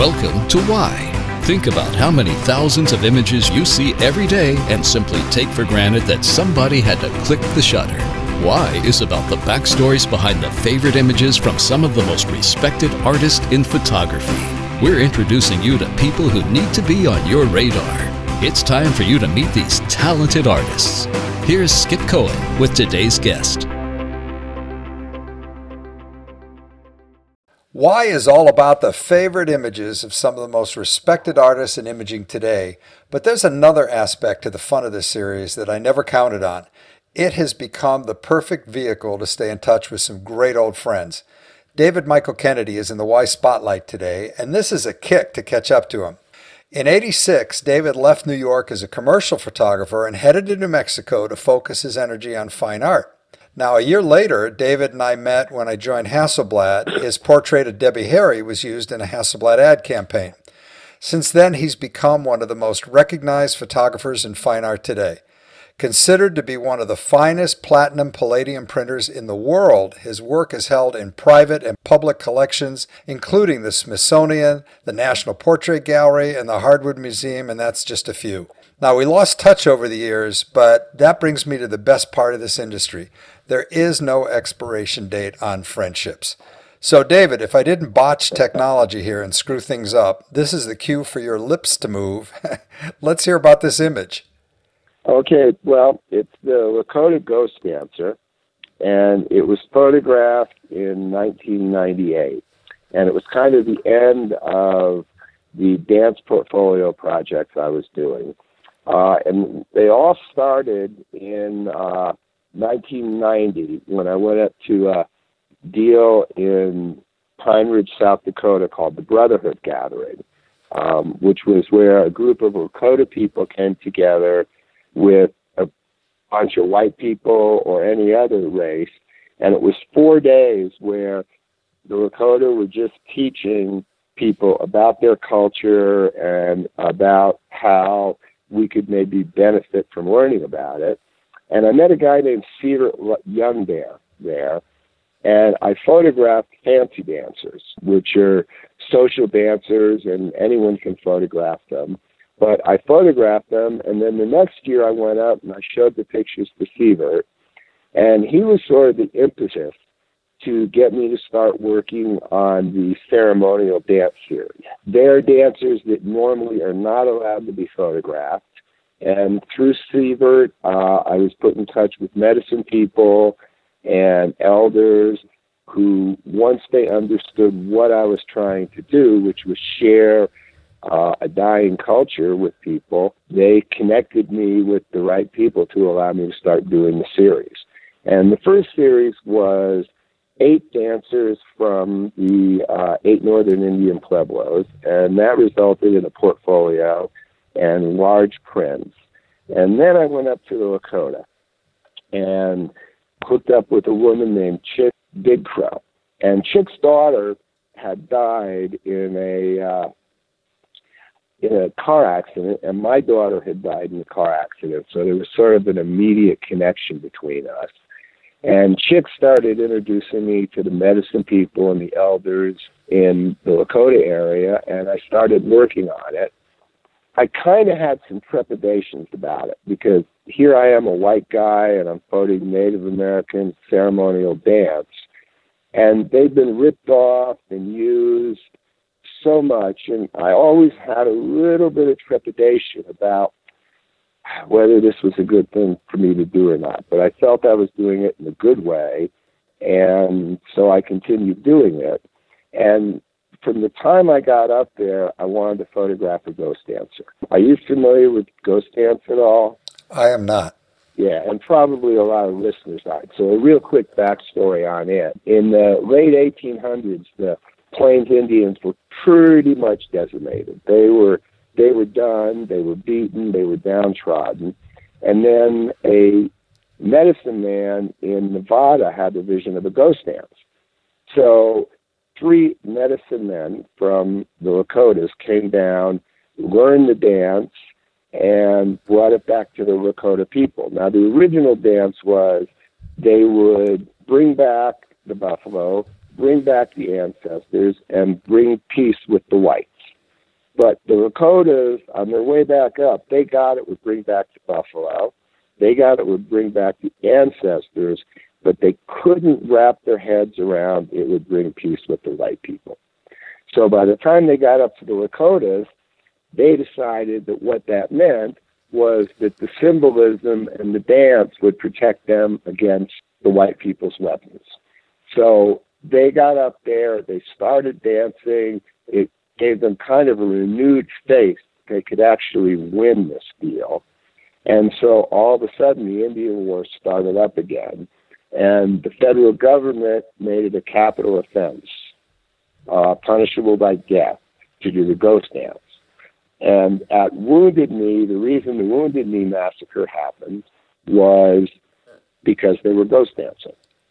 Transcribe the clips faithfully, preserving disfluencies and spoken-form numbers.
Welcome to Why. Think about how many thousands of images you see every day and simply take for granted that somebody had to click the shutter. Why is about the backstories behind the favorite images from some of the most respected artists in photography. We're introducing you to people who need to be on your radar. It's time for you to meet these talented artists. Here's Skip Cohen with today's guest. Why is all about the favorite images of some of the most respected artists in imaging today, but there's another aspect to the fun of this series that I never counted on. It has become the perfect vehicle to stay in touch with some great old friends. David Michael Kennedy is in the Why Spotlight today, and this is a kick to catch up to him. In eighty-six, David left New York as a commercial photographer and headed to New Mexico to focus his energy on fine art. Now, a year later, David and I met when I joined Hasselblad. His portrait of Debbie Harry was used in a Hasselblad ad campaign. Since then, he's become one of the most recognized photographers in fine art today. Considered to be one of the finest platinum palladium printers in the world, his work is held in private and public collections, including the Smithsonian, the National Portrait Gallery, and the Hardwood Museum, and that's just a few. Now, we lost touch over the years, but that brings me to the best part of this industry. There is no expiration date on friendships. So, David, if I didn't botch technology here and screw things up, this is the cue for your lips to move. Let's hear about this image. Okay, well, it's the Lakota Ghost Dancer, and it was photographed in nineteen ninety-eight. And it was kind of the end of the dance portfolio projects I was doing. Uh, and they all started in uh, nineteen ninety when I went up to a deal in Pine Ridge, South Dakota called the Brotherhood Gathering, um, which was where a group of Lakota people came together with a bunch of white people or any other race. And it was four days where the Lakota were just teaching people about their culture and about how we could maybe benefit from learning about it. And I met a guy named Cedar Young there, there, and I photographed fancy dancers, which are social dancers, and anyone can photograph them. But I photographed them, and then the next year I went up and I showed the pictures to Sievert, and he was sort of the impetus to get me to start working on the ceremonial dance series. They're dancers that normally are not allowed to be photographed. And through Sievert, uh, I was put in touch with medicine people and elders who, once they understood what I was trying to do, which was share uh, a dying culture with people, they connected me with the right people to allow me to start doing the series. And the first series was eight dancers from the uh, eight northern Indian Pueblos, and that resulted in a portfolio and large prints. And then I went up to the Lakota and hooked up with a woman named Chick Big Crow. And Chick's daughter had died in a uh, in a car accident, and my daughter had died in a car accident. So there was sort of an immediate connection between us. And Chick started introducing me to the medicine people and the elders in the Lakota area, and I started working on it. I kind of had some trepidations about it because here I am, a white guy, and I'm photoing Native American ceremonial dance, and they've been ripped off and used so much, and I always had a little bit of trepidation about whether this was a good thing for me to do or not. But I felt I was doing it in a good way, and so I continued doing it. And from the time I got up there, I wanted to photograph a ghost dancer. Are you familiar with ghost dance at all? I am not. Yeah, and probably a lot of listeners aren't. So a real quick backstory on it. In the late eighteen hundreds, the Plains Indians were pretty much decimated. They were they were done, they were beaten, they were downtrodden. And then a medicine man in Nevada had the vision of a ghost dance. So three medicine men from the Lakotas came down, learned the dance, and brought it back to the Lakota people. Now, the original dance was they would bring back the buffalo, bring back the ancestors, and bring peace with the whites. But the Lakotas, on their way back up, they got it would bring back the buffalo. They got it would bring back the ancestors, but they couldn't wrap their heads around it would bring peace with the white people. So by the time they got up to the Lakotas, they decided that what that meant was that the symbolism and the dance would protect them against the white people's weapons. So they got up there, they started dancing, it gave them kind of a renewed faith they could actually win this deal. And so all of a sudden the Indian War started up again, and the federal government made it a capital offense, uh, punishable by death, to do the ghost dance. And at Wounded Knee, the reason the Wounded Knee massacre happened was because they were ghost dancing.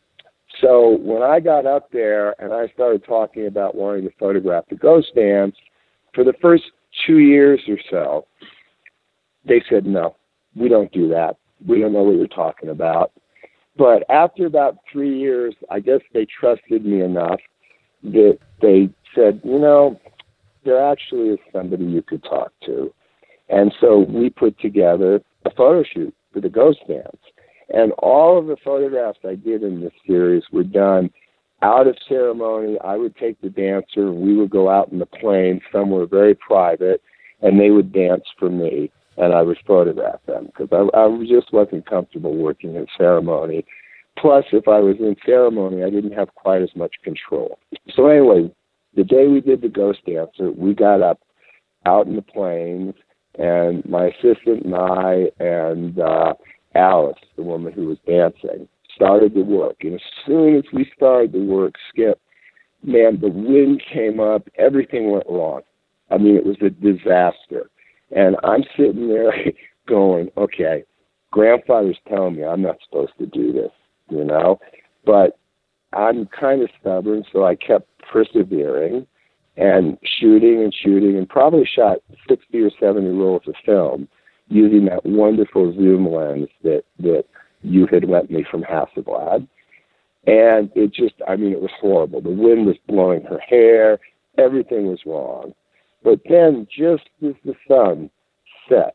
So when I got up there and I started talking about wanting to photograph the ghost dance, for the first two years or so, they said, no, we don't do that. We don't know what you're talking about. But after about three years, I guess they trusted me enough that they said, you know, there actually is somebody you could talk to. And so we put together a photo shoot for the ghost dance. And all of the photographs I did in this series were done out of ceremony. I would take the dancer, and we would go out in the plain somewhere very private, and they would dance for me, and I would photograph them because I, I just wasn't comfortable working in ceremony. Plus, if I was in ceremony, I didn't have quite as much control. So anyway, the day we did the ghost dancer, we got up out in the plains, and my assistant and I and uh, Alice, the woman who was dancing, started the work. And as soon as we started the work, Skip, man, the wind came up, everything went wrong. I mean, it was a disaster. And I'm sitting there going, okay, grandfather's telling me I'm not supposed to do this, you know, but I'm kind of stubborn, so I kept persevering and shooting and shooting and probably shot sixty or seventy rolls of film using that wonderful zoom lens that, that you had lent me from Hasselblad. And it just, I mean, it was horrible. The wind was blowing her hair. Everything was wrong. But then just as the sun set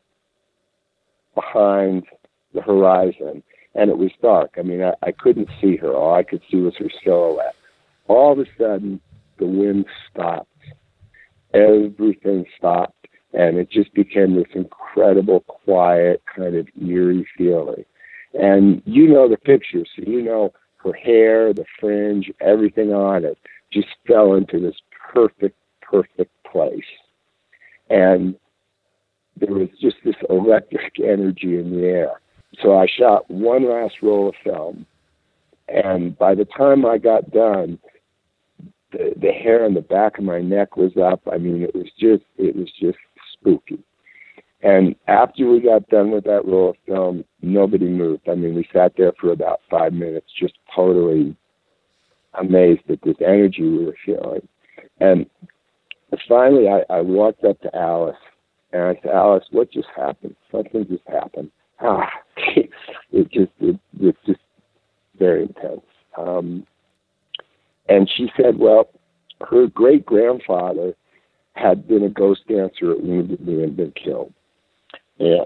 behind the horizon, and it was dark, I mean, I, I couldn't see her. All I could see was her silhouette. All of a sudden, the wind stopped. Everything stopped. And it just became this incredible, quiet, kind of eerie feeling. And you know the picture, so you know her hair, the fringe, everything on it just fell into this perfect, perfect place. And there was just this electric energy in the air. So I shot one last roll of film. And by the time I got done, the, the hair on the back of my neck was up. I mean, it was just, it was just spooky. And after we got done with that roll of film, nobody moved. I mean, we sat there for about five minutes, just totally amazed at this energy we were feeling. And finally, I, I walked up to Alice, and I said, Alice, what just happened? Something just happened. Ah, it just, it, it's just very intense. Um, and she said, well, her great-grandfather had been a ghost dancer at Wounded Knee and been killed. Yeah.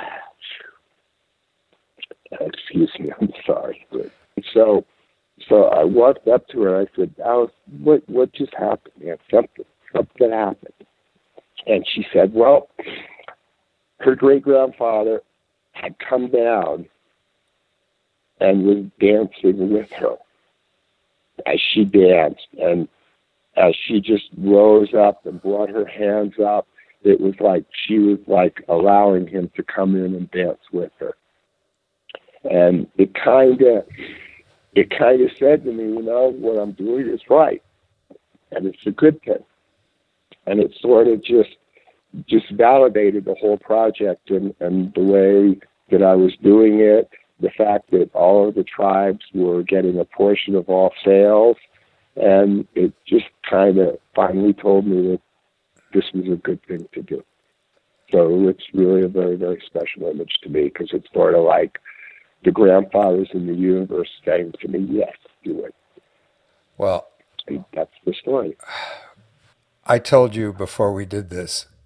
Excuse me, I'm sorry. But so so I walked up to her and I said, Alice, what what just happened? Man, something something happened. And she said, well, her great grandfather had come down and was dancing with her as she danced, and as she just rose up and brought her hands up, it was like she was like allowing him to come in and dance with her. And it kind of, it kind of said to me, you know, what I'm doing is right, and it's a good thing. And it sort of just, just validated the whole project and, and the way that I was doing it, the fact that all of the tribes were getting a portion of all sales. And it just kind of finally told me that this was a good thing to do. So it's really a very, very special image to me because it's sort of like the grandfathers in the universe saying to me, yes, do it. Well, and that's the story. I told you before we did this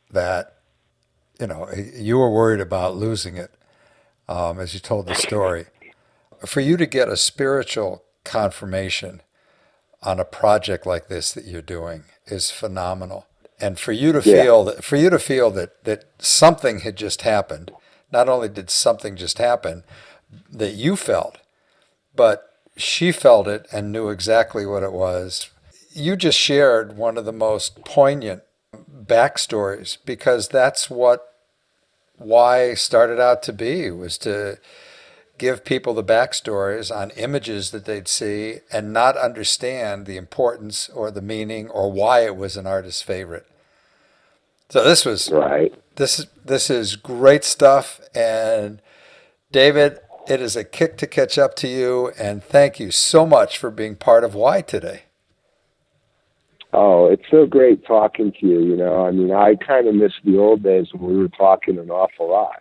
that, you know, you were worried about losing it um, as you told the story. For you to get a spiritual confirmation on a project like this that you're doing is phenomenal. And for you to Yeah. feel that, for you to feel that, that something had just happened, not only did something just happen that you felt, but she felt it and knew exactly what it was. You just shared one of the most poignant backstories, because that's what why started out to be, was to give people the backstories on images that they'd see and not understand the importance or the meaning or why it was an artist's favorite. So this was Right. this this is great stuff. And David, it is a kick to catch up to you, and thank you so much for being part of Why today. Oh, it's so great talking to you. You know, I mean, I kind of miss the old days when we were talking an awful lot.